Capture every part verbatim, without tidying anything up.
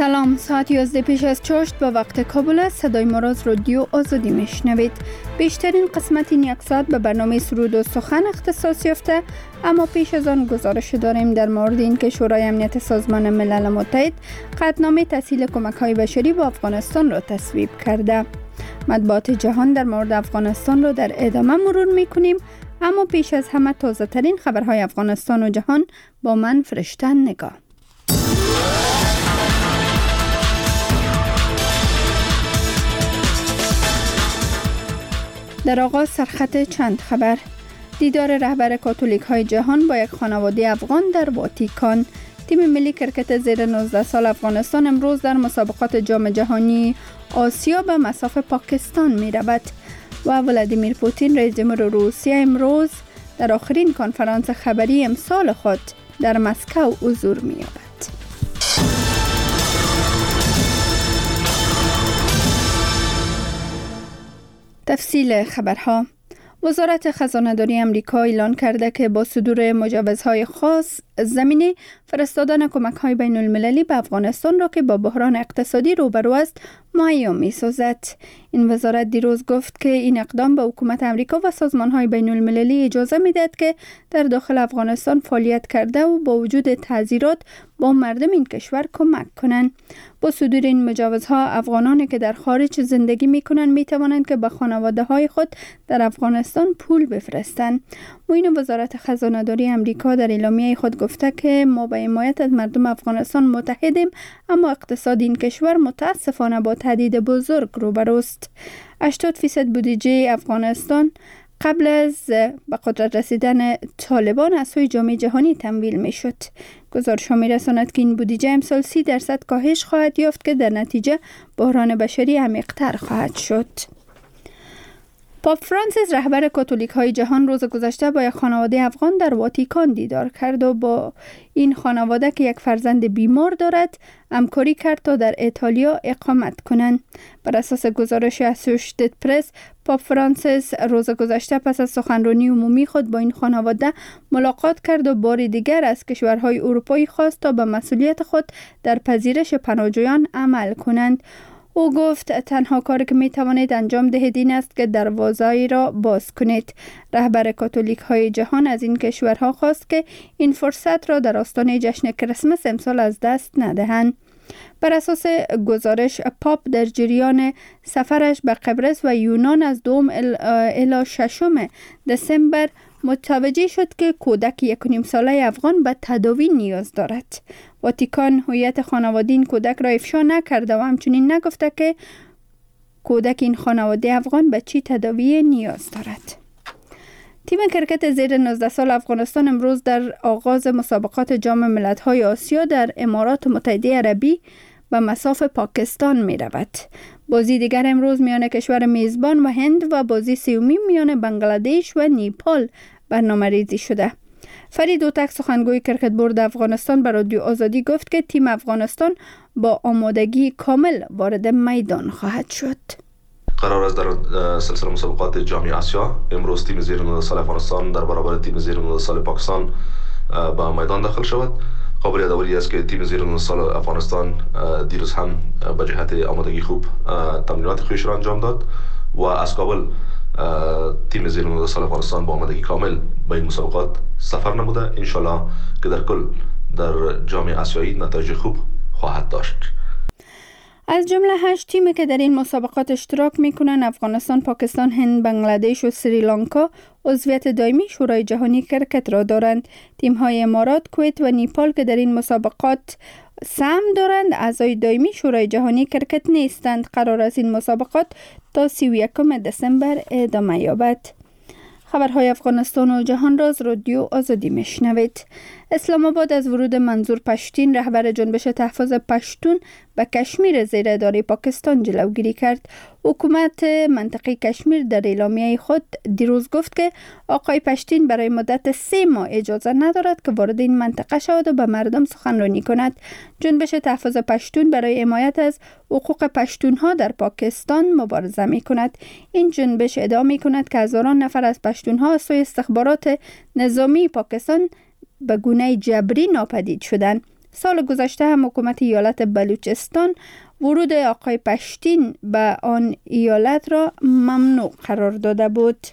سلام، ساعت یازده پیش از چاشت به وقت کابل است. صدای ما را از رادیو آزادی میشنوید. بیشترین قسمت این یک ساعت به برنامه سرود و سخن اختصاص یافته، اما پیش از آن گزارش داریم در مورد اینکه شورای امنیت سازمان ملل متحد قطعنامه تسهیل کمک‌های بشری به افغانستان را تصویب کرده. مطبوعات جهان در مورد افغانستان را در ادامه مرور می‌کنیم، اما پیش از همه تازه ترین خبرهای افغانستان و جهان با من فرشته نگاه. در آغاز سرخط چند خبر. دیدار رهبر کاتولیک های جهان با یک خانواده افغان در واتیکان. تیم ملی کرکت زیر نوزده سال افغانستان امروز در مسابقات جام جهانی آسیا به مصاف پاکستان می رود و ولادیمیر پوتین رئیس جمهور روسیه امروز در آخرین کنفرانس خبری امسال خود در مسکو حضور می یابد. تفصیل خبرها. وزارت خزانه‌داری آمریکا اعلان کرده که با صدور مجوزهای خاص زمینه فرستادن کمک‌های بین‌المللی به افغانستان را که با بحران اقتصادی روبرو است مهیا می‌سازد. این وزارت دیروز گفت که این اقدام به حکومت آمریکا و سازمان‌های بین‌المللی اجازه می‌دهد که در داخل افغانستان فعالیت کرده و با وجود تعذیرات با مردم این کشور کمک کنند. با صدور این مجوزها افغانانی که در خارج زندگی می‌کنند می‌توانند که به خانواده‌های خود در افغانستان پول بفرستند. معین وزارت خزانه‌داری آمریکا در اعلامیه خود گفته که ما به حمایت از مردم افغانستان متحدیم، اما اقتصاد این کشور متاسفانه با تهدید بزرگ روبروست. هشتاد فیصد بودجه افغانستان قبل از به قدرت رسیدن طالبان از سوی جامعه جهانی تمویل می شد. گزارش ها می رساند که این بودجه امسال سی درصد کاهش خواهد یافت که در نتیجه بحران بشری عمیق‌تر خواهد شد. پاپ فرانسیس رهبر کاتولیک های جهان روز گذشته با یک خانواده افغان در واتیکان دیدار کرد و با این خانواده که یک فرزند بیمار دارد همکاری کرد تا در ایتالیا اقامت کنند. بر اساس گزارش اسوشیتد پرس، پاپ فرانسیس روز گذشته پس از سخنرانی عمومی خود با این خانواده ملاقات کرد و بار دیگر از کشورهای اروپایی خواست تا به مسئولیت خود در پذیرش پناهجویان عمل کنند. او گفت تنها کاری که می توانید انجام دهید این است که دروازه‌ای را باز کنید. رهبر کاتولیک های جهان از این کشورها خواست که این فرصت را در آستانه جشن کریسمس امسال از دست ندهند. بر اساس گزارش، پاپ در جریان سفرش به قبرس و یونان از دوم الی ششم دسامبر متوجه شد که کودک یک و نیم ساله افغان به تداوی نیاز دارد. واتیکان هویت خانواده این کودک را افشا نکرده و همچنین نگفته که کودک این خانواده افغان به چی تداوی نیاز دارد. تیم کرکت زیر نوزده سال افغانستان امروز در آغاز مسابقات جام ملت‌های آسیا در امارات متحده عربی به مصاف پاکستان می رود. بازی دیگر امروز میان کشور میزبان و هند و بازی سومی میان بنگلادش و نیپال برنامه ریزی شده. فرید اوتک سخنگوی کرکت بورد افغانستان به رادیو آزادی گفت که تیم افغانستان با آمادگی کامل وارد میدان خواهد شد. قرار است در سلسله مسابقات جام آسیا امروز تیم زیر نوزده سال افغانستان در برابر تیم زیر نوزده سال پاکستان به میدان داخل شود. قابل یادآوری است که تیم زیر نوزده سال افغانستان دیروز هم به جهت آمادگی خوب تمرینات خویش را انجام داد و از کابل تیم زیر نوزده سال افغانستان با آمادگی کامل به این مسابقات سفر نموده. انشالله که در کل در جام آسیایی نتایج خوب خواهد داشت. از جمله هشت تیمی که در این مسابقات اشتراک میکنند، افغانستان، پاکستان، هند، بنگلادش و سریلانکا عضویت دائمی شورای جهانی کرکت را دارند. تیم‌های امارات، کویت و نیپال که در این مسابقات سهم دارند اعضای دائمی شورای جهانی کرکت نیستند. قرار است این مسابقات تا سی و یکم دسامبر ادامه یابد. خبرهای افغانستان و جهان را از رادیو آزادی میشنوید. اسلام آباد از ورود منظور پشتین رهبر جنبش تحفظ پشتون به کشمیر زیر اداره پاکستان جلوگیری کرد. حکومت منطقه کشمیر در اعلامیه خود دیروز گفت که آقای پشتین برای مدت سه ماه اجازه ندارد که وارد این منطقه شود و به مردم سخنرانی کند. جنبش تحفظ پشتون برای حمایت از حقوق پشتونها در پاکستان مبارزه می کند. این جنبش ادعا می کند که هزاران نفر از پشتونها از سوی استخبارات نظامی پاکستان به گونه جبری ناپدید شدند. سال گذشته هم حکومت ایالت بلوچستان ورود آقای پشتین به آن ایالت را ممنوع قرار داده بود.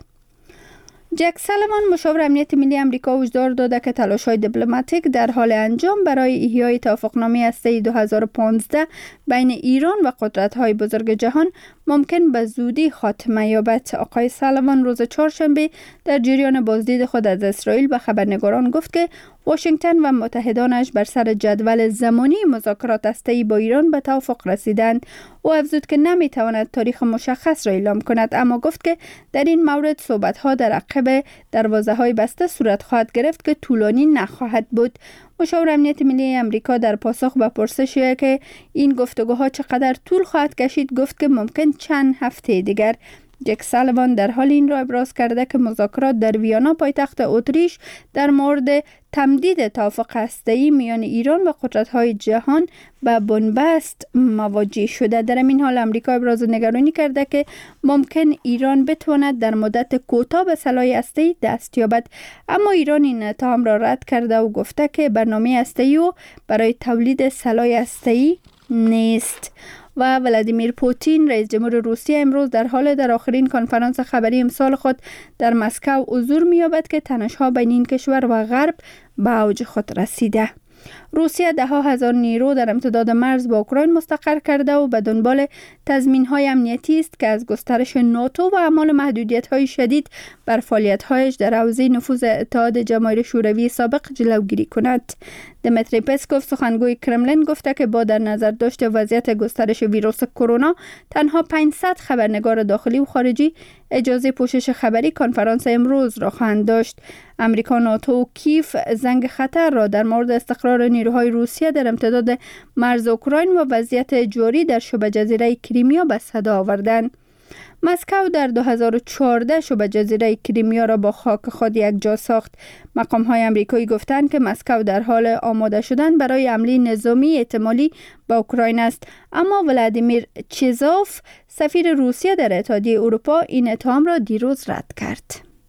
جک سالیوان مشاور امنیت ملی امریکا هشدار داده که تلاش‌های دیپلماتیک در حال انجام برای احیای توافقنامه هسته‌ای دو هزار و پانزده بین ایران و قدرت‌های بزرگ جهان ممکن به زودی خاتمه یابد. آقای سالیوان روز چهارشنبه در جریان بازدید خود از اسرائیل به خبرنگاران گفت که واشنگتن و متحدانش بر سر جدول زمانی مذاکرات هسته‌ای با ایران به توافق رسیدند. او افزود که نمی‌تواند تاریخ مشخص را اعلام کند، اما گفت که در این مورد صحبت‌ها در عقب دروازه‌های بسته صورت خواهد گرفت که طولانی نخواهد بود. مشاور امنیت ملی امریکا در پاسخ به پرسشی که این گفتگوها چقدر طول خواهد کشید گفت که ممکن چند هفته دیگر. جک سالیوان در حال این را ابراز کرده که مذاکرات در ویانا پایتخت اتریش در مورد تمدید توافق هسته‌ای میان ایران و قدرت‌های جهان به بنبست مواجه شده. در این حال امریکا ابراز نگرانی کرده که ممکن ایران بتواند در مدت کوتاه به سلاح هسته‌ای دست یابد، اما ایران این اتهام را رد کرده و گفته که برنامه هسته‌ای او برای تولید سلاح هسته‌ای نیست. و ولادیمیر پوتین رئیس جمهور روسیه امروز در حال در آخرین کنفرانس خبری امسال خود در مسکو حضور می‌یابد که تنش‌ها بین این کشور و غرب به اوج خود رسیده. روسیه ده ها هزار نیرو در امتداد مرز با اوکراین مستقر کرده و به دنبال تضمین‌های امنیتی است که از گسترش ناتو و اعمال محدودیت‌های شدید بر فعالیت‌هایش در حوزه نفوذ اتحاد جماهیر شوروی سابق جلوگیری کند. دمیتری پسکوف سخنگوی کرملین گفته که با در نظر داشت وضعیت گسترش ویروس کرونا تنها پانصد خبرنگار داخلی و خارجی اجازه پوشش خبری کنفرانس امروز را خواهند داشت. امریکا، ناتو و کیف زنگ خطر را در مورد استقرار نیروهای روسیه در امتداد مرز اوکراین و وضعیت جاری در شبه جزیره کریمیا به صدا آوردند. مسکو در دو هزار و چهارده شبه جزیره کریمیا را با خاک خود یکجا ساخت. مقام‌های آمریکایی گفتند که مسکو در حال آماده شدن برای حمله نظامی احتمالی به اوکراین است، اما ولادیمیر چیزوف سفیر روسیه در اتحادیه اروپا این اتهام را دیروز رد کرد.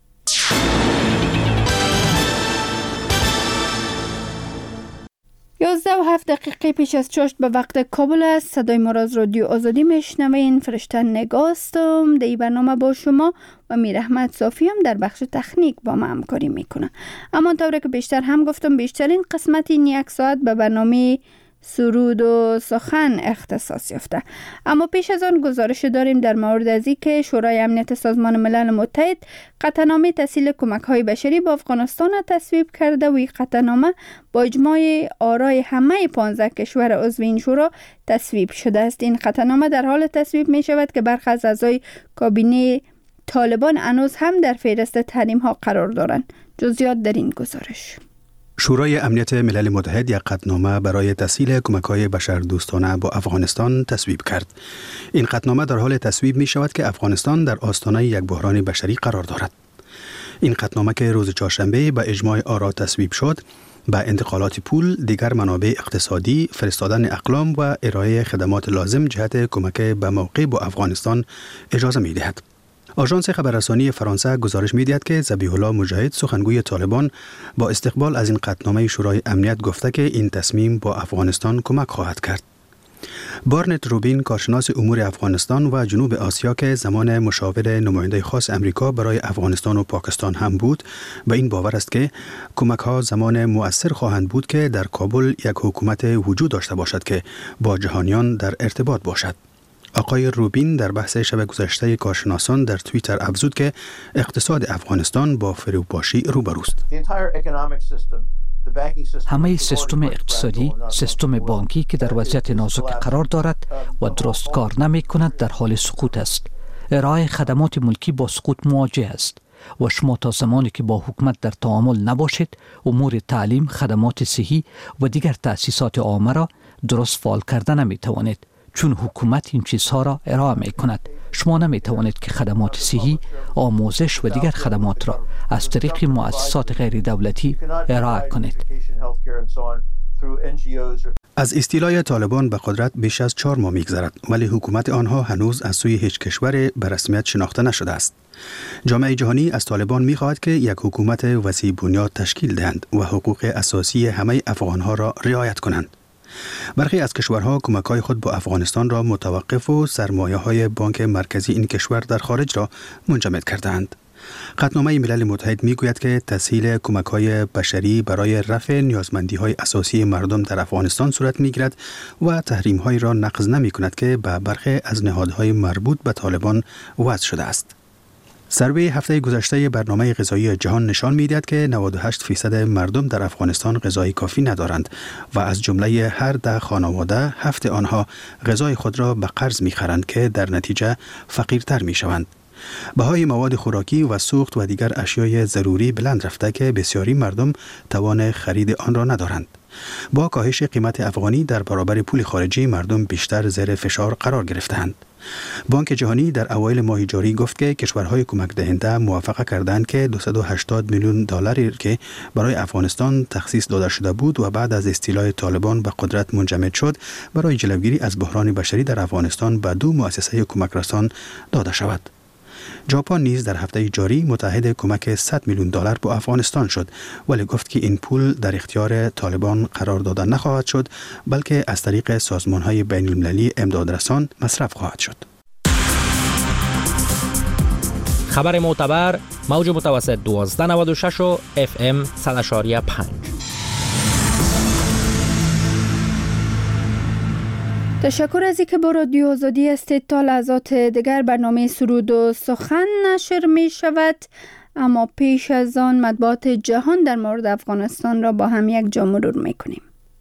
یازده و هفت دقیقه پیش از چاشت به وقت کابل است. صدای ما را از رادیو آزادی میشنوین. فرشته نگاستم در این برنامه با شما و میر احمد صافی هم در بخش تکنیک با ما همکاری میکنه. اما طوری که بیشتر هم گفتم بیشترین قسمت این یک ساعت به برنامه سرود و سخن اختصاص یافته. اما پیش از آن گزارش داریم در مورد از اینکه شورای امنیت سازمان ملل متحد قطعنامه تسهیل کمک‌های بشری به افغانستان تصویب کرده و این قطعنامه با اجماع آرای همه پانزده کشور عضو این شورا تصویب شده است. این قطعنامه در حال تصویب می شود که برخی از اعضای کابینه طالبان هنوز هم در فهرست تحریم‌ها قرار دارند. جزئیات در این گزارش. شورای امنیت ملل متحد یک قطعنامه برای تسهیل کمک‌های بشردوستانه با افغانستان تصویب کرد. این قطعنامه در حال تصویب می شود که افغانستان در آستانه یک بحران بشری قرار دارد. این قطعنامه که روز چهارشنبه به اجماع آرا تصویب شد، به انتقالات پول، دیگر منابع اقتصادی، فرستادن اقلام و ارائه خدمات لازم جهت کمک به موقع با افغانستان اجازه می دهد. آژانس خبررسانی فرانسه گزارش می‌دهد که ذبیح الله مجاهد سخنگوی طالبان با استقبال از این قطعنامه شورای امنیت گفته که این تصمیم با افغانستان کمک خواهد کرد. بارنت روبین کارشناس امور افغانستان و جنوب آسیا که زمان مشاور نماینده خاص امریکا برای افغانستان و پاکستان هم بود، به این باور است که کمک‌ها زمان مؤثر خواهند بود که در کابل یک حکومت وجود داشته باشد که با جهانیان در ارتباط باشد. آقای روبین در بحث شب گذشته کارشناسان در توییتر افزود که اقتصاد افغانستان با فروپاشی روبروست. همه سیستم اقتصادی، سیستم بانکی که در وضعیت نازک قرار دارد و درست کار نمی کند در حال سقوط است. ارائه خدمات ملکی با سقوط مواجه است و شما تا زمانی که با حکومت در تعامل نباشید، امور تعلیم، خدمات صحی و دیگر تأسیسات عامه را درست فعال کرده نمی توانید. چون حکومت این چیزها را ارائه می کند. شما نمی توانید که خدمات صحی، آموزش و دیگر خدمات را از طریق مؤسسات غیر دولتی ارائه کنید. از استیلای طالبان به قدرت بیش از چهار ماه می‌گذرد، ولی حکومت آنها هنوز از سوی هیچ کشور به رسمیت شناخته نشده است. جامعه جهانی از طالبان می‌خواهد که یک حکومت وسیع بنیاد تشکیل دهند و حقوق اساسی همه افغان‌ها را رعایت کنند. برخی از کشورها کمک‌های خود با افغانستان را متوقف و سرمایه‌های بانک مرکزی این کشور در خارج را منجمد کردند. قطعنامه ملل متحد میگوید که تسهیل کمک‌های بشری برای رفع نیازمندی‌های اساسی مردم در افغانستان صورت می‌گیرد و تحریم‌هایی را نقض نمی‌کند که به برخی از نهادهای مربوط به طالبان وضع شده است. سروی هفته گذشته برنامه غذایی جهان نشان می‌دهد که نود و هشت درصد مردم در افغانستان غذای کافی ندارند و از جمله هر ده خانواده هفت آنها غذای خود را به قرض می‌خرند که در نتیجه فقیرتر می‌شوند. بهای مواد خوراکی و سوخت و دیگر اشیای ضروری بلند رفته که بسیاری مردم توان خرید آن را ندارند. با کاهش قیمت افغانی در برابر پول خارجی مردم بیشتر زیر فشار قرار گرفتند. بانک جهانی در اوایل ماه جاری گفت که کشورهای کمک دهنده موافقه کردند که دویست و هشتاد میلیون دلاری که برای افغانستان تخصیص داده شده بود و بعد از استیلای طالبان به قدرت منجمد شد برای جلوگیری از بحران بشری در افغانستان به دو مؤسسه کمک رسان داده شود. ژاپن نیز در هفته جاری متحد کمک صد میلیون دلار به افغانستان شد، ولی گفت که این پول در اختیار طالبان قرار داده نخواهد شد، بلکه از طریق سازمان‌های بین‌المللی امدادرسان مصرف خواهد شد. خبر معتبر موج متوسط دوازده نود و شش و اف ام صد و شش و پنج. تشکر از اینکه با رادیو آزادی هستید. تا لحظات دیگر برنامه سرود و سخن نشر می شود، اما پیش از آن مطبوعات جهان در مورد افغانستان را با هم یک جا مرور می کنیم.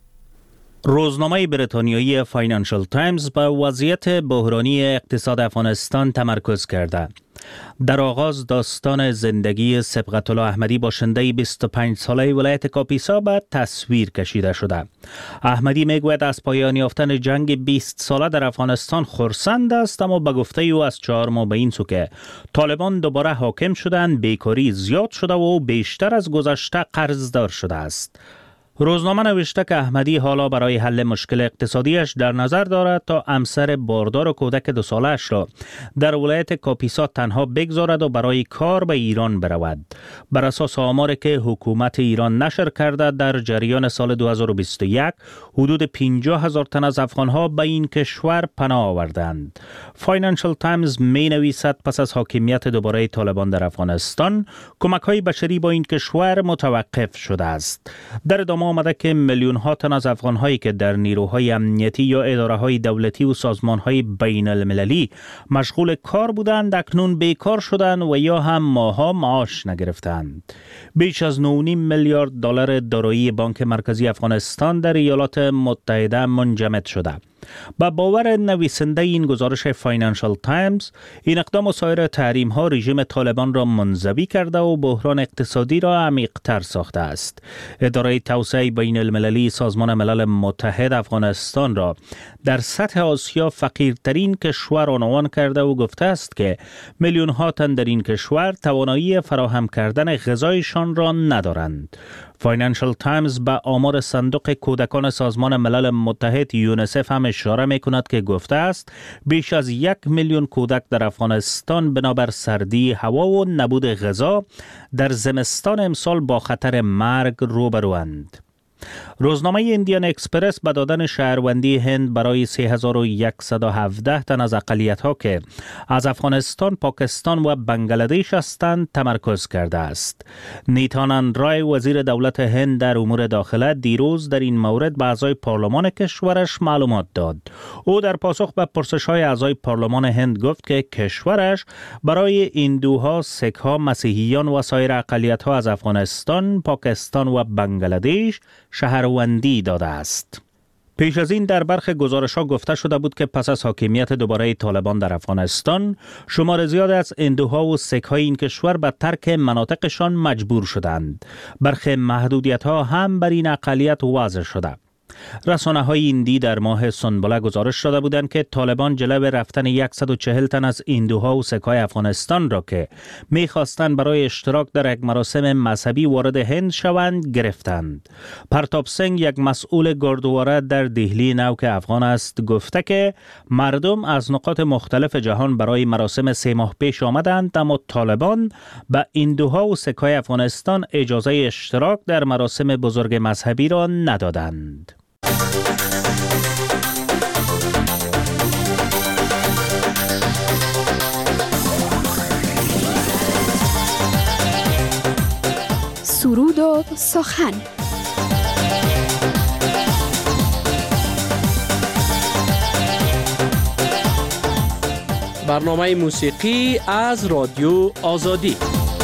روزنامه بریتانیایی فاینانشل تایمز به وضعیت بحرانی اقتصاد افغانستان تمرکز کرده. در آغاز داستان زندگی سبقت الله احمدی باشنده بیست و پنج ساله ولایت کاپیسا به تصویر کشیده شده. احمدی میگوید از پایان یافتن جنگ بیست ساله در افغانستان خرسند است، اما به گفته او از چهار ماه به این سو که طالبان دوباره حاکم شدند بیکاری زیاد شده و بیشتر از گذشته قرضدار شده است. روزنامه نوشته که احمدی حالا برای حل مشکل اقتصادیش در نظر دارد تا همسر باردار و کودک دو سالش را در ولایت کاپیسا تنها بگذارد و برای کار به ایران برود. بر اساس آماری که حکومت ایران نشر کرده، در جریان سال دو هزار و بیست و یک حدود پنجاه هزار تن از افغانها به این کشور پناه آوردند. فاینانشل تایمز می نویسد پس از حاکمیت دوباره طالبان در افغانستان، کمک‌های بشری با این کشور متوقف شده است. در ادامه آمده که میلیون ها تن از افغان هایی که در نیروهای امنیتی یا اداره های دولتی و سازمان های بین المللی مشغول کار بودند اکنون بیکار شدند و یا هم ماها معاش نگرفتند. بیش از نه و نیم میلیارد دلار دارایی بانک مرکزی افغانستان در ایالات متحده منجمد شده. با باور نویسنده این گزارش فاینانشل تایمز، این اقدام و سایر تحریم ها رژیم طالبان را منزوی کرده و بحران اقتصادی را عمیق‌تر ساخته است. اداره توسعه بین المللی سازمان ملل متحد افغانستان را در سطح آسیا فقیرترین کشور عنوان کرده و گفته است که میلیون ها تن در این کشور توانایی فراهم کردن غذایشان را ندارند. فاینانشل تایمز به آمار صندوق کودکان سازمان ملل متحد یونیسف هم اشاره می کند که گفته است بیش از یک میلیون کودک در افغانستان بنابر سردی هوا و نبود غذا در زمستان امسال با خطر مرگ روبروند. روزنامه ایندیان اکسپرس به دادن شهروندی هند برای سه هزار و صد و هفده تن از اقلیت‌ها که از افغانستان، پاکستان و بنگلادش هستند تمرکز کرده است. نیتانند رای وزیر دولت هند در امور داخله دیروز در این مورد به اعضای پارلمان کشورش معلومات داد. او در پاسخ به پرسش‌های اعضای پارلمان هند گفت که کشورش برای هندوها، سیک‌ها، مسیحیان و سایر اقلیت‌ها از افغانستان، پاکستان و بنگلادش شهروندی داده است. پیش از این در برخی گزارش‌ها گفته شده بود که پس از حاکمیت دوباره طالبان در افغانستان، شمار زیاد از هندوها و سیک‌های این کشور به ترک مناطقشان مجبور شدند. برخی محدودیت‌ها هم بر این اقلیت وضع شده. رسانه‌های هندی در ماه سنبله گزارش داده بودند که طالبان جلو رفتن صد و چهل تن از هندوها و سک‌های افغانستان را که می‌خواستند برای اشتراک در یک مراسم مذهبی وارد هند شوند گرفتند. پرتاب سنگ، یک مسئول گردواره در دهلی نوک افغان است، گفته که مردم از نقاط مختلف جهان برای مراسم سه ماه پیش آمدند، اما طالبان به هندوها و سک‌های افغانستان اجازه اشتراک در مراسم بزرگ مذهبی را ندادند. سرود و سخن. برنامه موسیقی از رادیو آزادی.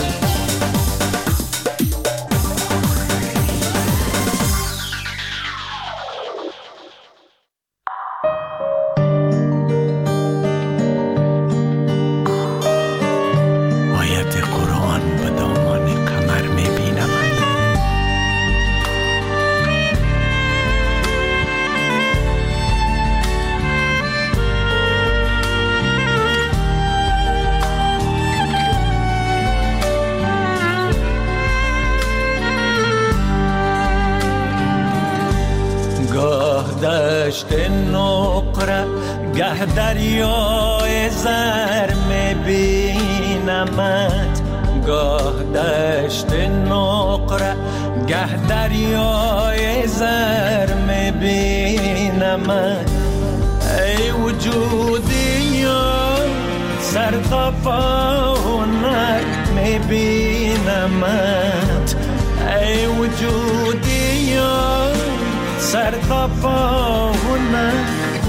دشت نقره گه دریای زر میبینمت، گاه دشت نقره گه دریای زر میبینمت. ای وجودی یا سر تا پا هنر میبینمت، ای وجودی یا سر تا پا هنر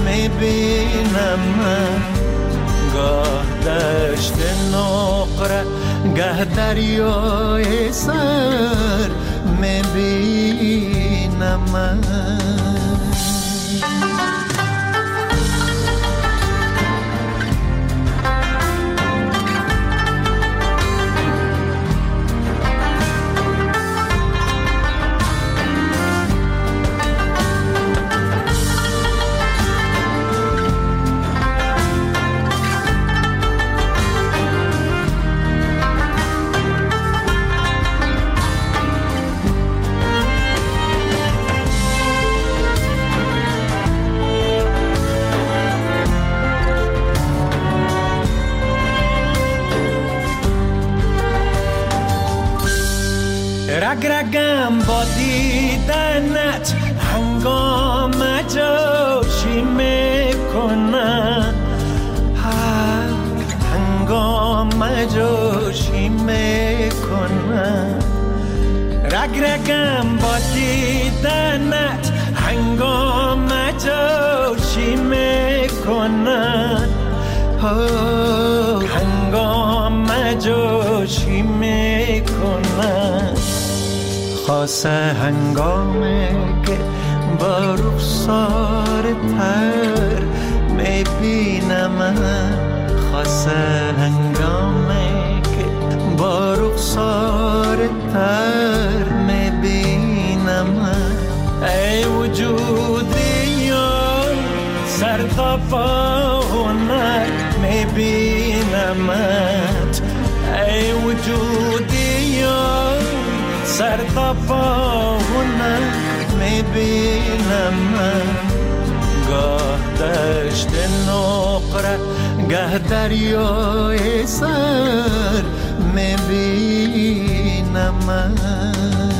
میبینمت. گاه دشت نقره گه دریای سر میبینمت. رگ رگم با دیدنت هنگام جوشی میکنم، هنگام جوشی میکنم. رگ رگم با دیدنت هنگام جوشی میکنم، هنگام جوشی میکنم. خاصه هنگامی که با رخسار تر میبینم، خاصه هنگامی که با رخسار تر میبینم. ای وجودی یا سر تا پا هنر میبینمت، ای وجودی یا سر تا پا هنر میبینمت. گاه دشت نقره گه دریای سر میبینمت.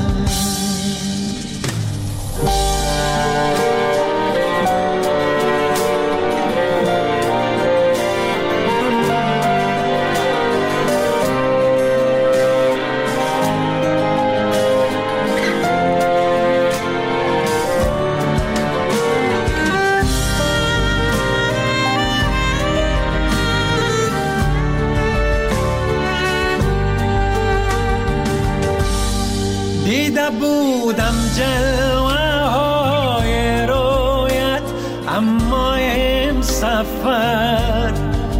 دیده بودم جلوه های رویت، اما ام سفر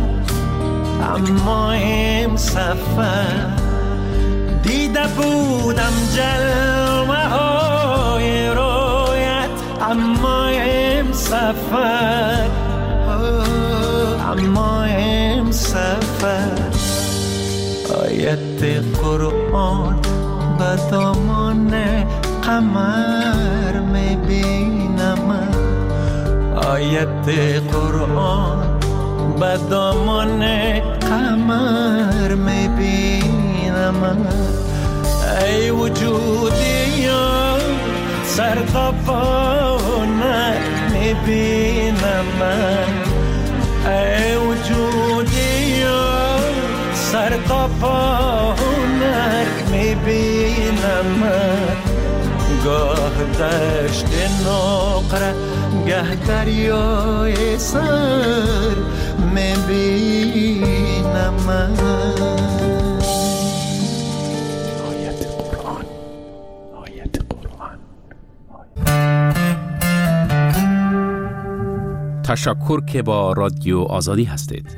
اما ام سفر. دیده بودم جلوه های رویت، اما سفر اما امسفر آیت قرآن به دامان قمر میبینم آیت قرآن به دامان قمر میبینم ای وجودی سر تا پا میبینم ای وجودی سر تا پا میبینم گاه دشت نقره گه دریای سر میبینم آیت قرآن آیت قرآن. تشکر که با رادیو آزادی هستید.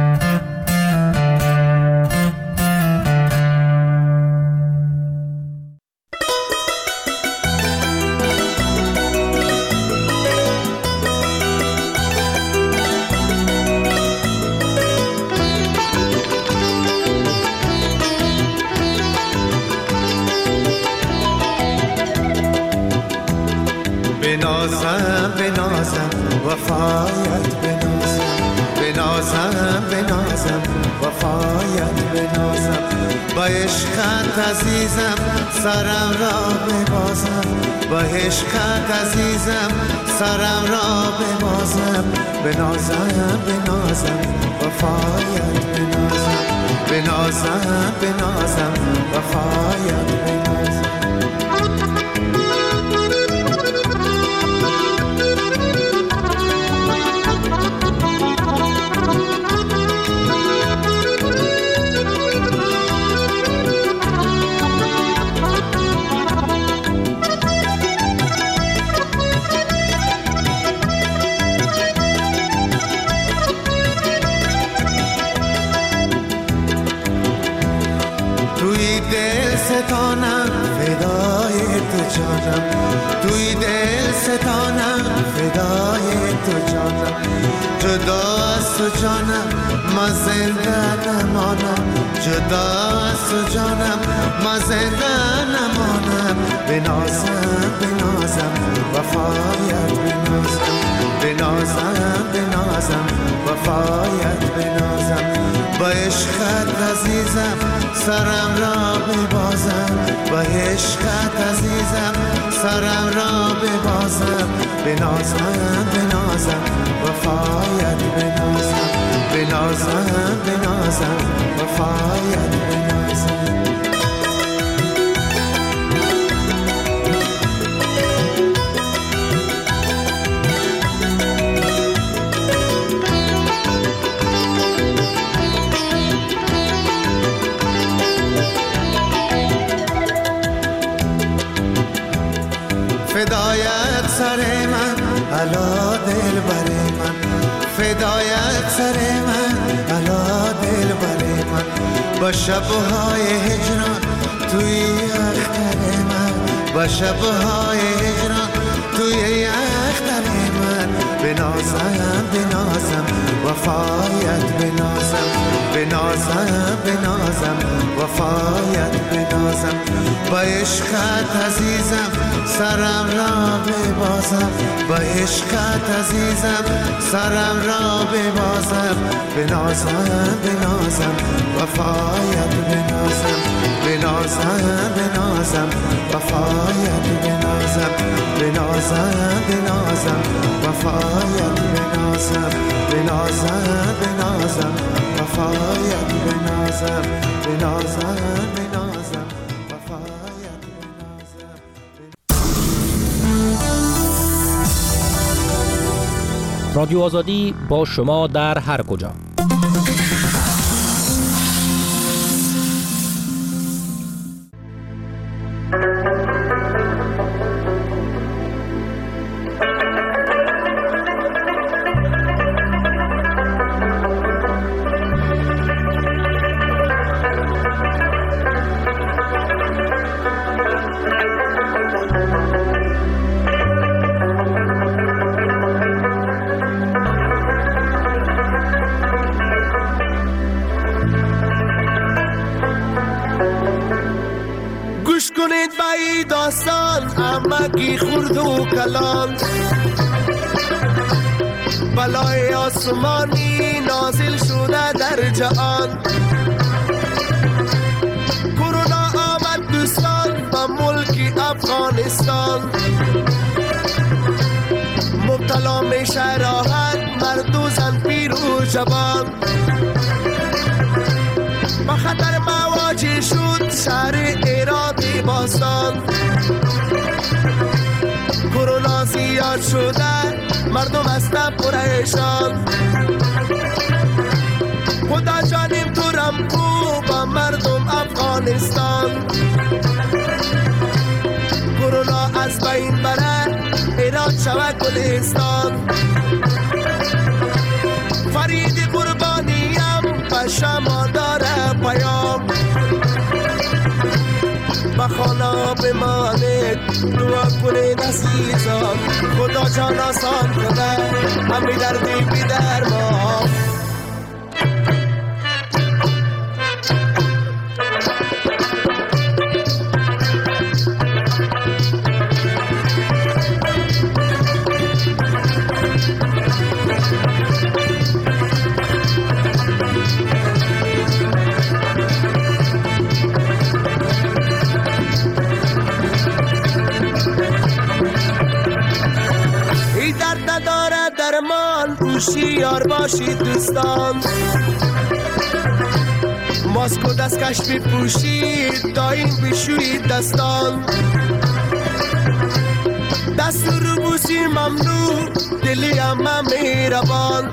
بنازم بنازم وفایت بنازم بنازم بنازم وفایت بنازم با عشقت عزیزم سرم را ببازم با عشقت عزیزم سرم را ببازم بنازم بنازم وفایت بنازم بنازم بنازم وفایت بنازم توی دل ستانم فدای تو جانم توی دل ستانم فدای تو جانم جدا از تو جانم ما زنده نمانم جدا از تو جانم ما زنده نمانم بنازم بنازم وفایت بنازم بنازم بنازم وفایت بنازم با عشقت عزیزم سرم را ببازم با عشقت عزیزم سرم را ببازم بنازم بنازم وفایت بنازم بنازم بنازم وفایت بنازم فدایت سر من علا دل بر من فدایت سر من علا دل بر من با شبهای هجران توی اختر من با شبهای هجران توی اختر من بنازم بنازم وفایت بنازم بنازم بنازم وفایت بنازم با عشقت عزیزم سرم را ببازم با عشقت عزیزم سرم را ببازم بنازم بنازم وفایت بنازم بنازم بنازم وفایت بنازم بنازم بنازم وفایت بنازم بنازم بنازم وفایت بنازم بنازم بنازم وفایت بنازم. رادیو آزادی با شما در هر کجا. ای داستان امکی خورد و کلان، بلای آسمانی نازل شده در جهان. کرونا آمد دوستان به ملک افغانستان، مبتلا میشه راحت مرد و زن پیر و جوان. با خطر مواجه شد شهر ایرانی باستان، کرونا زیاد شده مردم هستن پریشان. خدا جانیم تو رمکو با مردم افغانستان، کرونا از بین بره ایران شود گلستان. فرید قربانیم به شما داره پیام، به خانه بمانید دعا کنید عزیزان. خدا جان آسان کنه همی دردی بی درمان. هوشیار باشید دوستان، ماسک و دستکش بپوشید دایم بشویید دستان. دست رو بوسی ممنوع دلی همه مهربان،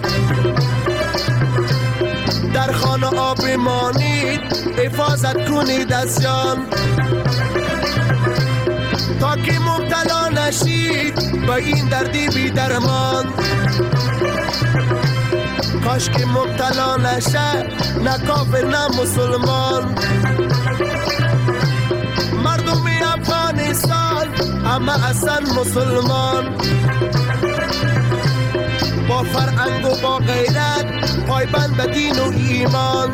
در خانه آب مانید حفاظت کنید از جان. تا که مبتلا نشید با این دردی بی درمان، کاش که مبتلا نشه نه کافر نه مسلمان. مردم افغانستان همه اصلا مسلمان، با فرهنگ و با غیرت پایبند به دین و ایمان.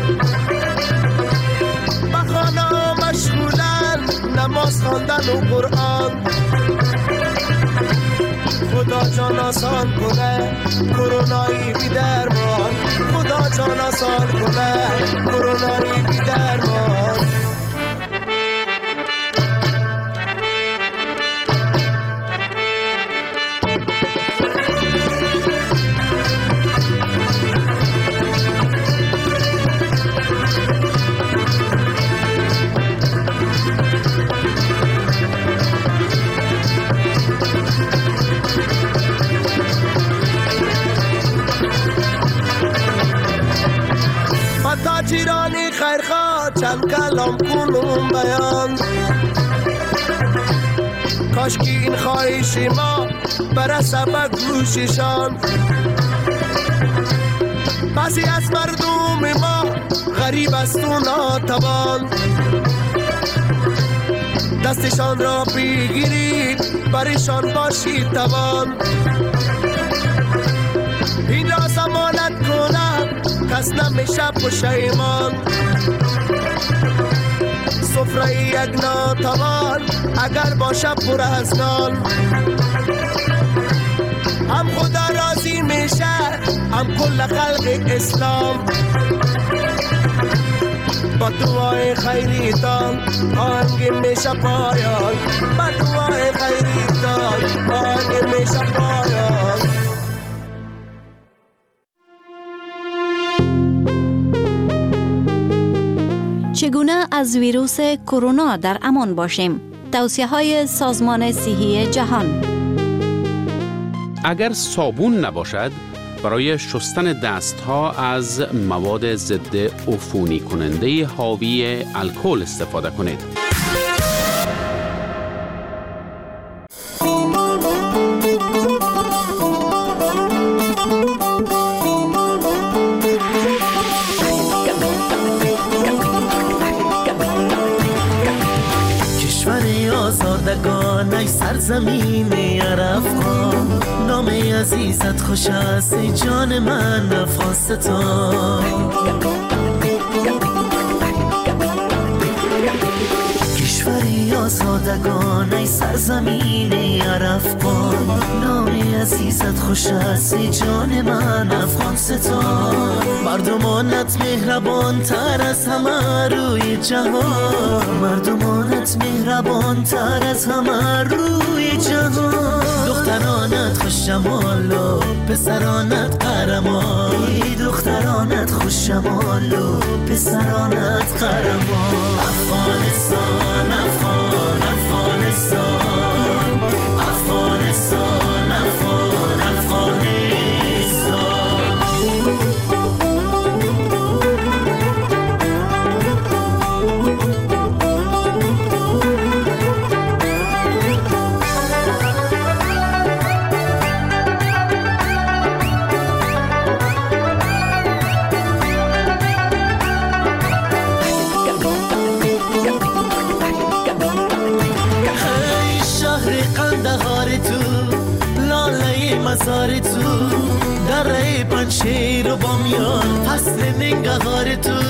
به خانه ها مشغولن نماز خواندن و قرآن. خدا جان آسان کنه کرونایی بی درمان، خدا جان آسان کنه کرونایی بی درمان. تاجرانی خیرخواه چند کلام کنم بیان، کاش که این خواهش ما برسه به گوششان. بعضی از مردم ما غریب است و ناتوان، دستشان را بگیرید برشان باشید توان. این را ضمانت کنم کس نمیشه پشیمان، سفره یک ناتوان اگر باشه پر از نان. هم خدا راضی میشه هم کل خلق اسلام، با دعای خیریتان آهنگ میشه پایان، با دعای خیریتان آهنگ میشه پایان. چگونه از ویروس کرونا در امان باشیم؟ توصیه‌های سازمان صحی جهان. اگر صابون نباشد برای شستن دستها از مواد ضد عفونی کننده حاوی الکل استفاده کنید. آزادگان سرزمین عرفان، نام عزیزت خوش است ای جان من افغانستان. کشوری آزادگان ای سرزمین عرفان، نام عزیزت خوش است ای جان من افغانستان. مردمانت مهربان تر از همه روی جهان، مردمانت مهربان تر از همه روی جهان. دخترانت خوش جمال و پسرانت قهرمان، دخترانت خوش جمال و پسرانت قهرمان. افغانستان افغان افغانستان افغانستان افغان افغانستان. مزار تو دره پنشیر و بامیان، فصل ننگهار تو.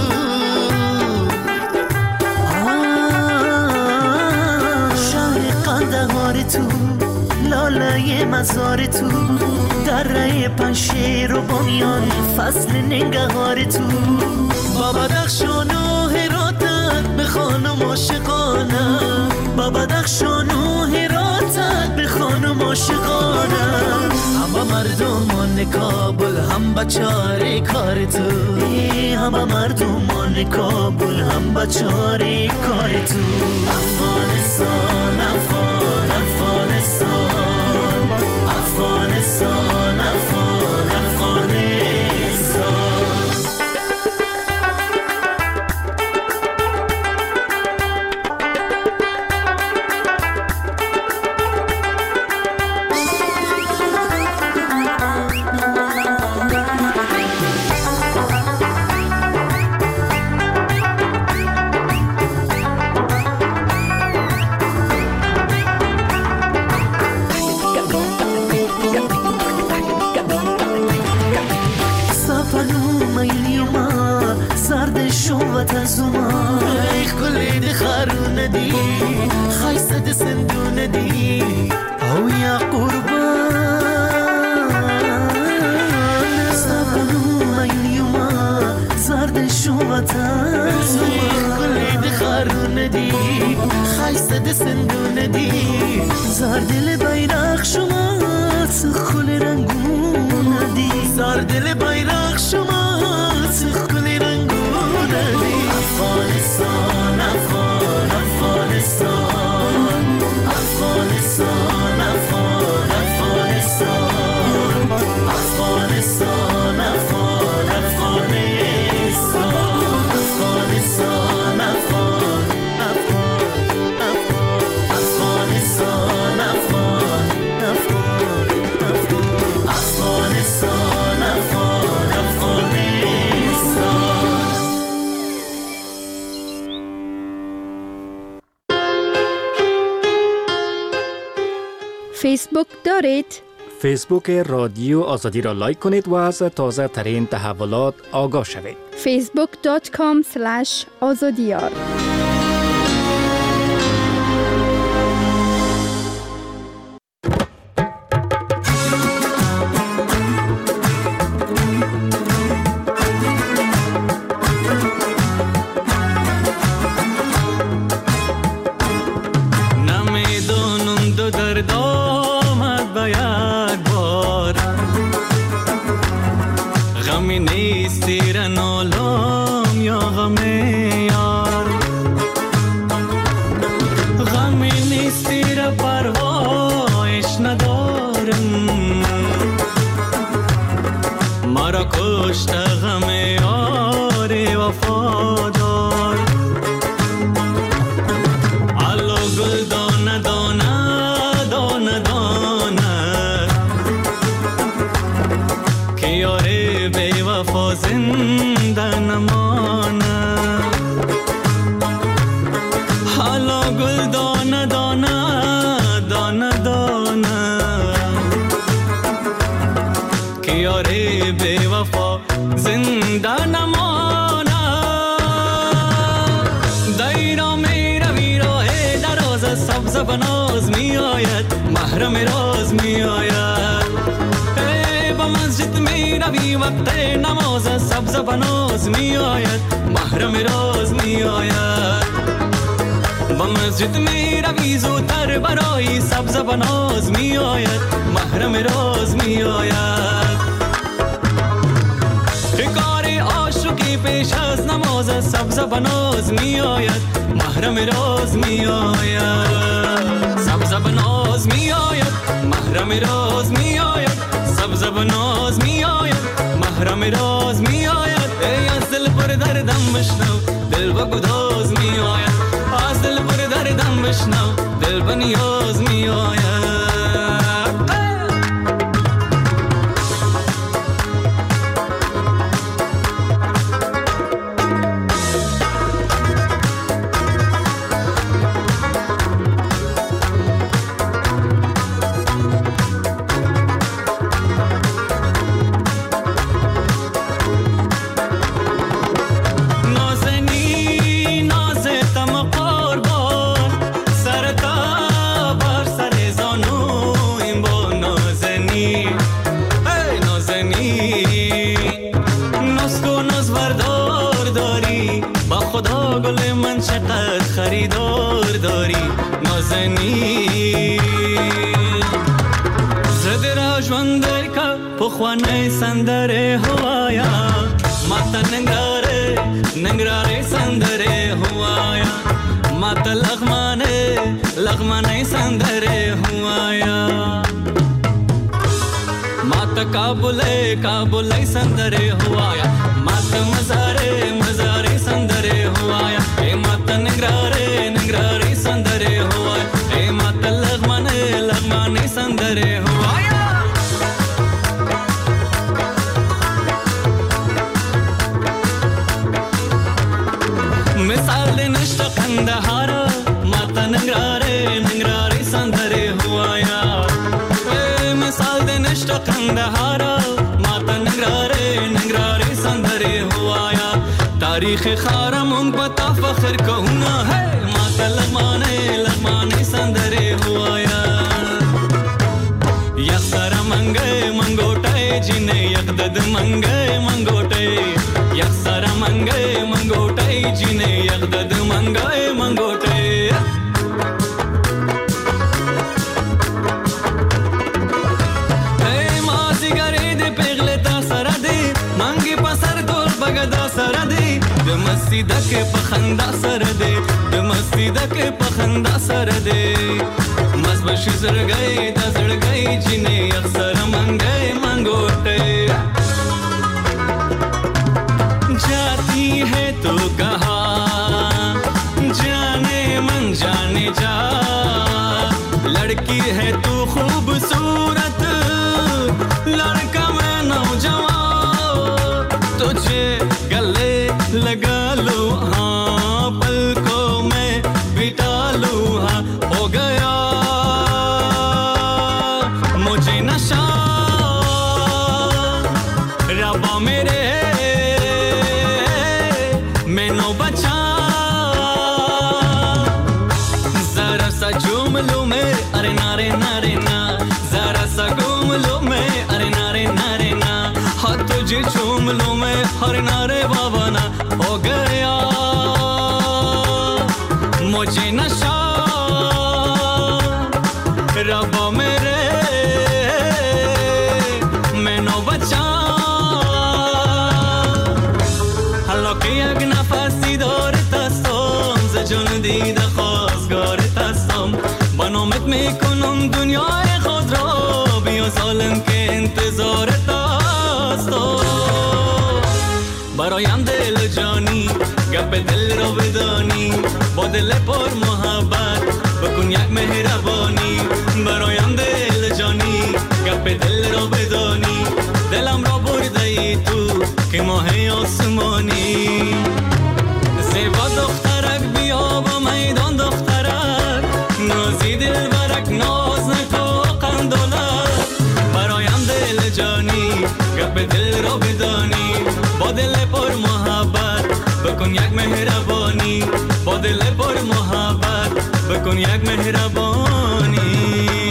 شهر قندهار تو، لاله مزار تو دره پنشیر و بامیان، فصل ننگهار تو. با بدخشان و هراتت به خانم عاشقانه، با بدخشان و هراتت به خانم عاشقانه. هم مردمان کابل هم بچاره کار تو، هم مردمان کابل هم بچاره کار تو. افغانستان افغان افغانستان افغانستان افغان افغانستان. فیسبوک دارید؟ فیسبوک رادیو آزادی را لایک کنید و از تازه ترین تحولات آگاه شوید. فیسبوک دات کام اسلش آزادیار. Daira mera vira he dar سبز بناز می آید محرم راز می آید با مسجد می روی وقت نماز سبز بناز می آید محرم راز می آید با مسجد می روی زودتر برای سبز بناز می آید محرم راز می آید کار عاشقی پیش از نماز سبز بناز می آید محرم راز می آید سبز بناز می آید محرم راز می آید سبز بناز می آید محرم راز می آید ای از دل پر دردم بشنو دل با گداز می آید از دل پر دردم بشنو دل با نیاز می آید خریدار داری نازنی زده را جواندر که پخوانه سندره هوایا ماتا ننگراره ننگراره سندره هوایا ماتا لغمانه لغمانه سندره هوایا ماتا کابله کابله سندره هوایا ماتا مزاره مزاره سندره هوایا اے ماتا نگراره نگراره سندره هوایا اے ماتا لغمانه لغمانه سندره هوایا مثال دے نشت قندهارا ماتا نگراره نگراره سندره هوایا مثال دے نشت قندهارا ماتا نگراره نگراره سندره هوایا تاریخ خارم ان پتا فخر کهونا ہے ماتا لغمانے لغمانے سندرے ہوایا یک سر منگے منگوٹے جنے یک دد منگے منگوٹے یک سر منگے منگوٹے جنے یک دد منگے منگوٹے اے مازی گرے دے پیغلے تا سر دے منگی پسر دور بگدا سر دے د مستی دکه پخندا سره دی د مستی دکه پخندا سره دی مز بشي زړګي د زړګي جنې اکثر منګي منګوټه جاتی ہے تو کہاں جانے من جانے جا لڑکی ہے تو خوبصورت لڑکا میں نوجوان تجھے گلے لگا لو ہاں پلکوں میں بٹا لو ہاں ہو گیا مجھے نشہ ربا میرے میں نو بچا ذرا سا جھوم لوں میں ارے نارے نارے نا ذرا سا گھوم لوں میں ارے نارے نارے نا ہاتھ تجھے چوم لوں میں ہر نارے بابا نا ہو گیا مجھے نشہ ربا میرے میں نو بچا حالا که یک نفسی دارت هستم ز جان دیده خواستگارت هستم با نامت میکنم دنیای خود را بیا ظالم که انتظارت هستم برایم دل جانی گپ دل را بدانی با دل پر محبت بکن یک مهربانی برایم دل جانی گپ دل را بدانی دلم را برده ای تو که ماه آسمانی زیبا دخترک بیا با میدان دخترک نازی دل برک ناز نکو قندولک برایم دل جانی گپ دل را بدانی با دل پر محبت بکن یک مهربانی با دل پر محبت بکن بکن یک مهربانی.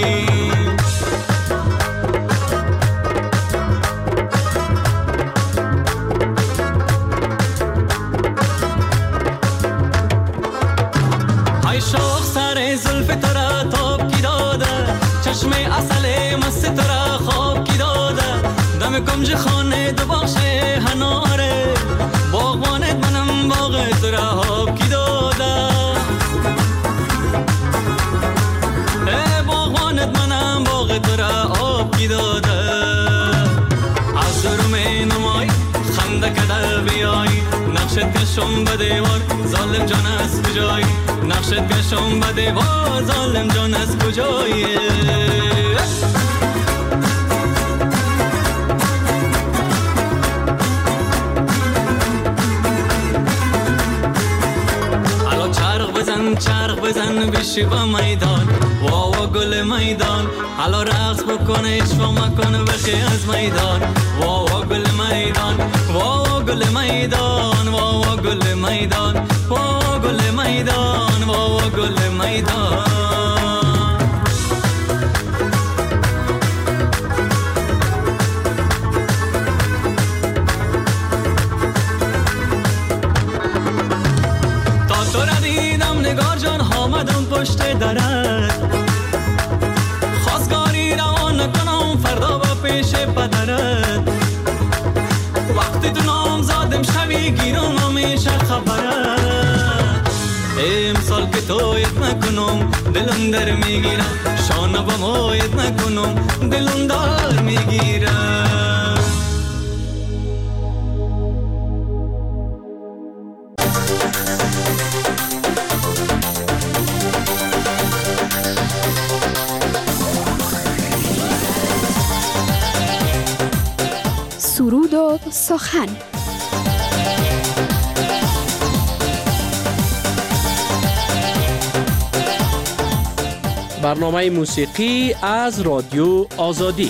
های شوق سر زلف تو را تاب کی داده، چشم اصل مست تو را خواب کی داده، دم کنج خانه دو باشه هناره، باغبانت منم باغ تو را آب کی داده، ای باغبانت منم باغ تو را آب کی داده. از درم نمای خنده کده بیای، نقشت کشم به دیوار ظالم جان از کجایی، نقشت کشم به دیوار ظالم جان از کجایی. حالا چرخ بزن چرخ بزن بشی با میدان، واوا گل میدان، حالا رقص بکن اشوا مکن بخی از میدان، واوا گل میدان، واوا گل میدان، واوا گل میدان، واوا گل میدان، واوا گل میدان. تا تو را دیدم نگار جان آمدم پشت درت، خواستگاری روان نکنم فردا با پیش پدرت، وقتی تو نام زادم شوی گیرم همیشه خبرت، امسال که تویت نکنم دلم در میگیرم، شانه با مویت نکنم دلم دار میگیرم. سرود و سخن. برنامه موسیقی از رادیو آزادی.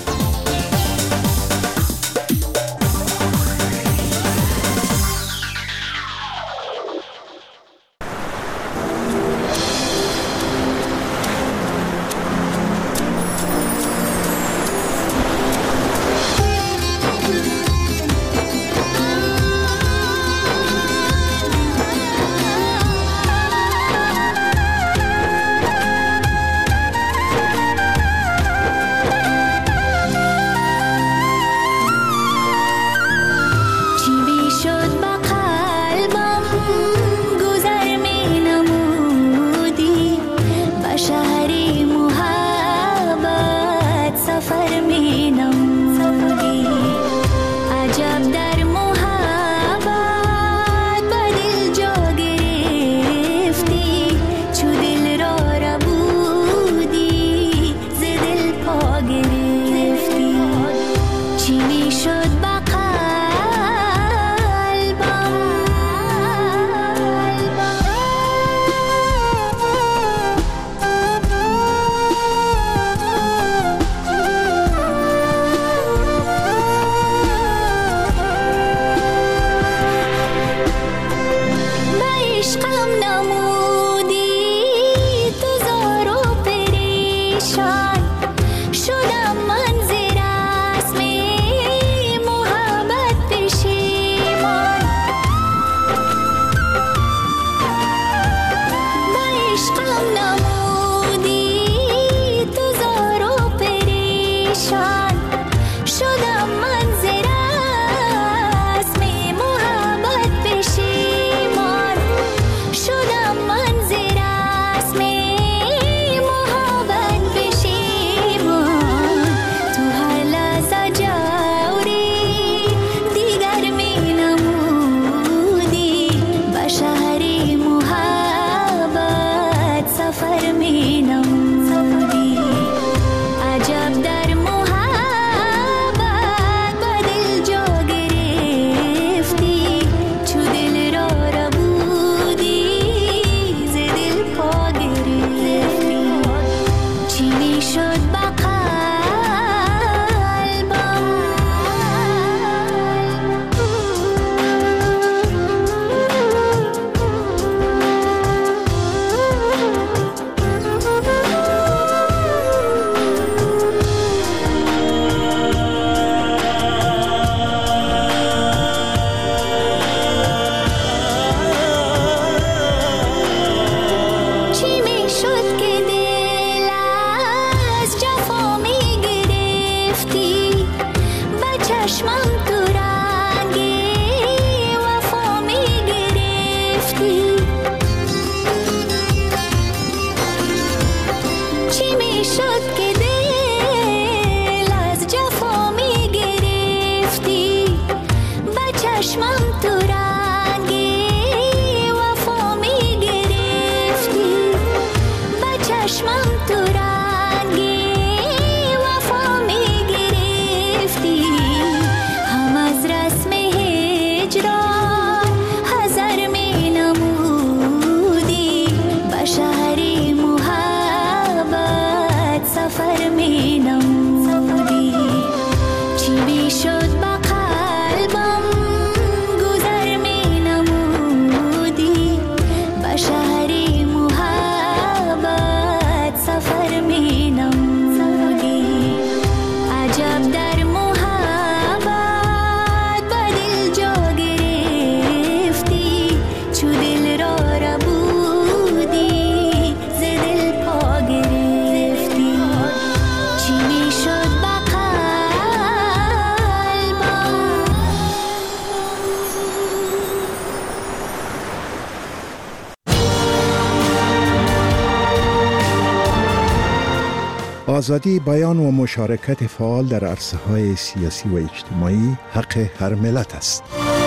آزادی بیان و مشارکت فعال در عرصه‌های سیاسی و اجتماعی حق هر ملت است.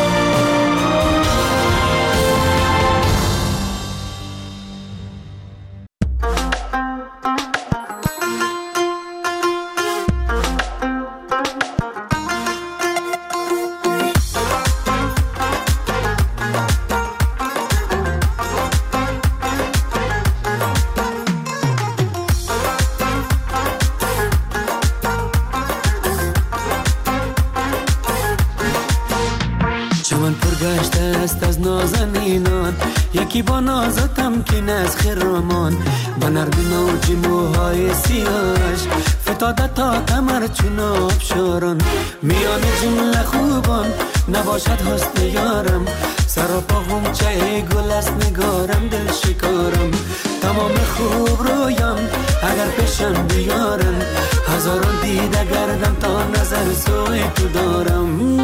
یکی با ناز تمکین از خرامان با نرمی موجی موهای سیاش فتاده تا کمر چون آبشاران میان جمله خوبان نباشد حسن یارم سر پا غنچه گل است نگارم دل شکارم تمام خوب رویم اگر پیشم بیارم هزاران دیده گردم تا نظر سوی تو دارم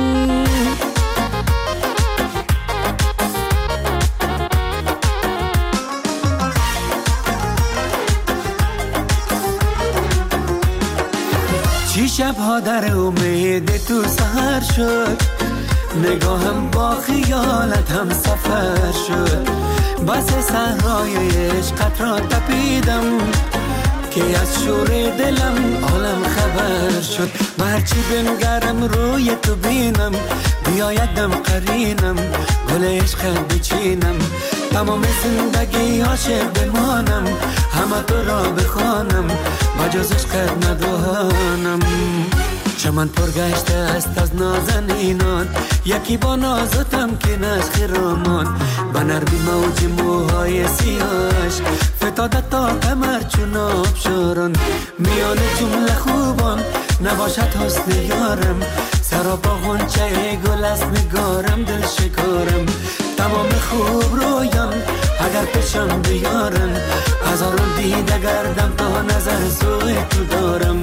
شبها در امید تو سهر شد نگاهم با خیالت هم سفر شد بس صحرای عشقت را تپیدم که از شور دلم عالم خبر شد برچی بنگرم روی تو بینم بیاید دم قرینم گل عشقت بچینم تمام زندگی عاشق بمانم همه تو را بخوانم مجاز عشقت ندانم چمن پر گشته است از نازنینان یکی با ناز و تمکین از خرامان با نرمی موج موهای سیاش فتاده تا کمر چون آبشاران میان جمله خوبان نباشد حسن یارم سرا با غنچه گل است نگارم دل شکارم تمام خوب رویم اگر پیشم بیارم هزاران دیده گردم تا نظر سوی تو دارم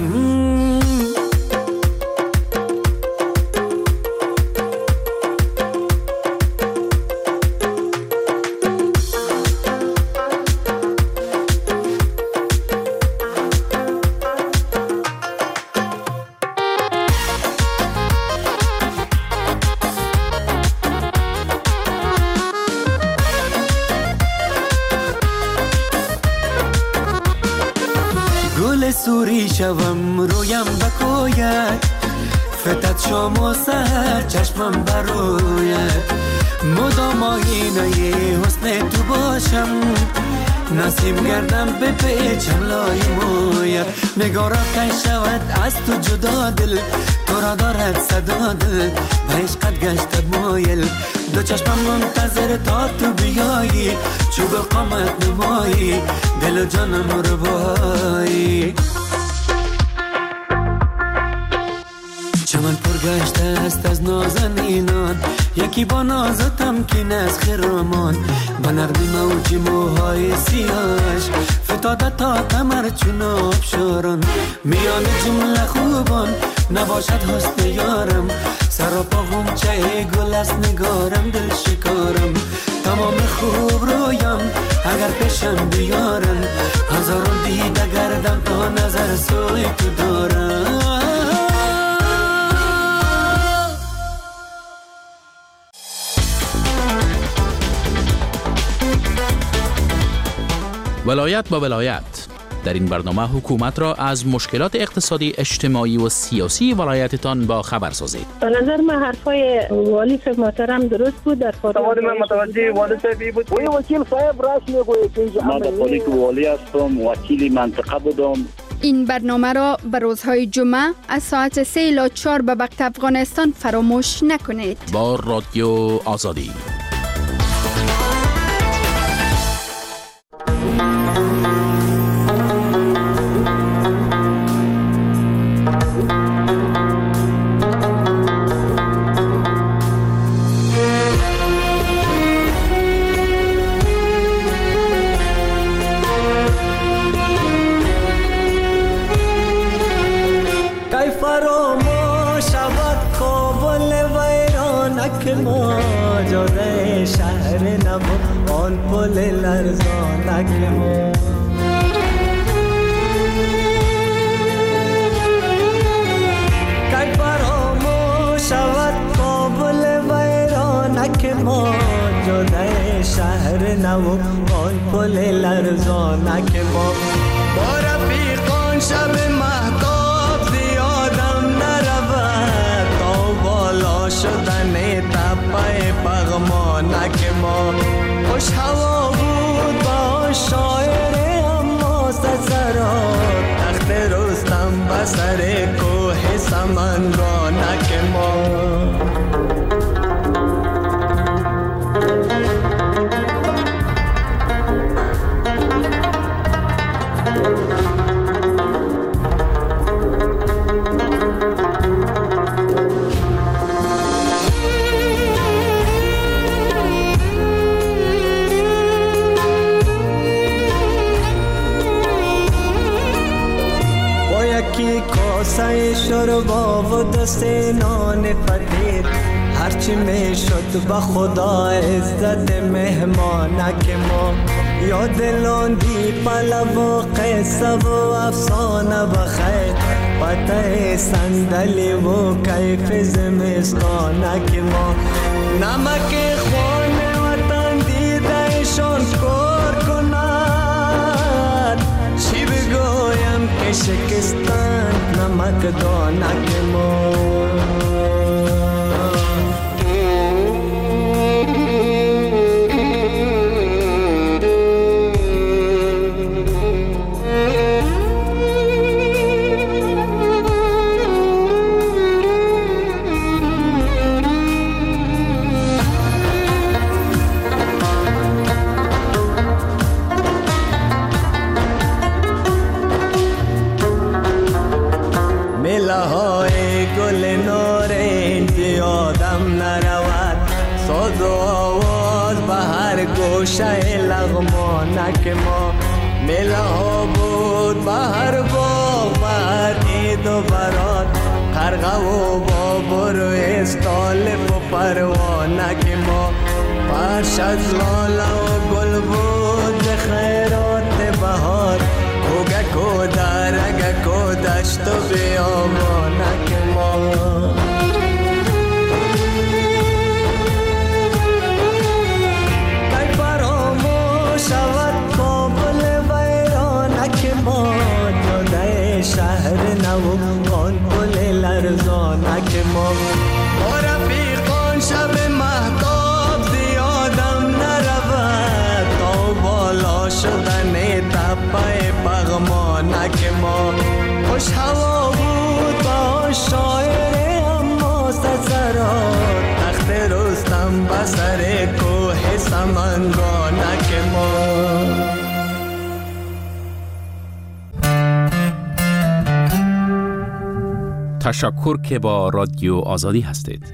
سوری شوم رویم بکوید فتت شام و سهر چشمم بروید مدام آینه حسن تو باشم نسیم گردم به پیچم لای موید نگارا کن شود از تو جدا دل تو را دارد صدا دل به عشقت گشتد مایل دو چشمم منتظر تا تو بیایی چوب قامت نمایی دل و جانم رو بایی چمن پر گشته است از نازنینان یکی با ناز و تمکین از خرامان با نرمی موجی موهای سیاش فتاده تا کمر چون آبشاران میان جمله خوبان نباشد حسن یارم سرا پا غنچه گل است نگارم دل شکارم تمام خوب رویم اگر پیشم بیارم هزاران دیده گردم تا نظر سوی تو دارم ولایت با ولایت در این برنامه حکومت را از مشکلات اقتصادی، اجتماعی و سیاسی ولایتتان با خبر سازید. به نظر من حرفای والی صاحب محترم درست بود. در سوال من متوجه والی صاحب بود. وی وکیل صاحب راست میگوید که من در که والی هستم، وکیل منطقه بودم. این برنامه را به روزهای جمعه از ساعت سه الی چهار به وقت افغانستان فراموش نکنید. با رادیو آزادی. با خدا عزت مهمانک ما یا دلاندی پلو و قصه و افسانه بخیر پته صندلی و کیف زمستانک ما نمک خانه وطن دیدهشان کار کند چی بگویم که شکستن نمک دانک ما گوشه لغمانک ما میله ها بود بهر باغ بهر عید و برات قرغه و بابر و استالف و پروانک ما فرش از لاله و گل بود خیرات بهار کوگک و درگک و دشت و بیابانک ما شهر نو آن پل لرزانک ما با رفیقان شب مهتاب زیادم نرود تا بالا شدن تپه پغمانک ما خوش هوا بود با شاعر اما سسرات تخت رستم بسر کوه سمنگانک ما تشکر که با رادیو آزادی هستید.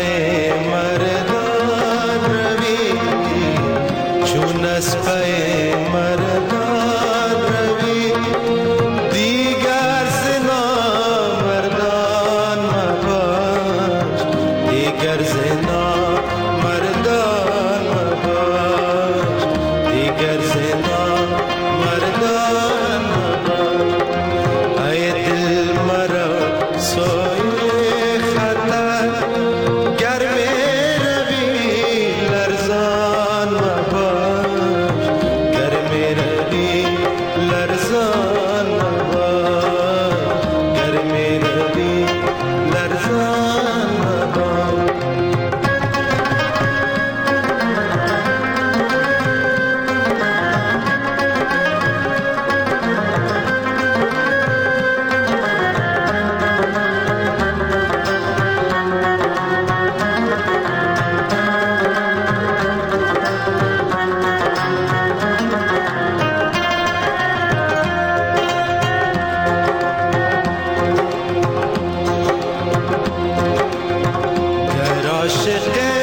مردان روی چون اسبه مردان روی دیگر زنا مردان مباش دیگر زنا مردان مباش دیگر زنا مردان مباش ای دل مرا سوی خطر گرم روی لرزان مباش گرم روی لرزان مباش گرم روی لرزان مباش گر عاشق